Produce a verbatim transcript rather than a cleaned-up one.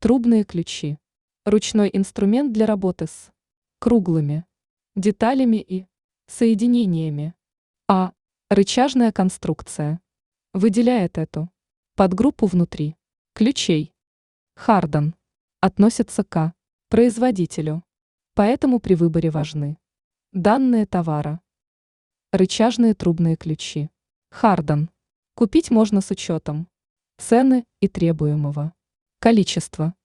Трубные ключи. Ручной инструмент для работы с круглыми деталями и соединениями. А. Рычажная конструкция. Выделяет эту подгруппу внутри ключей. Хардан. Относится к производителю. Поэтому при выборе важны данные товара. Рычажные трубные ключи. Хардан. Купить можно с учетом цены и требуемого количества.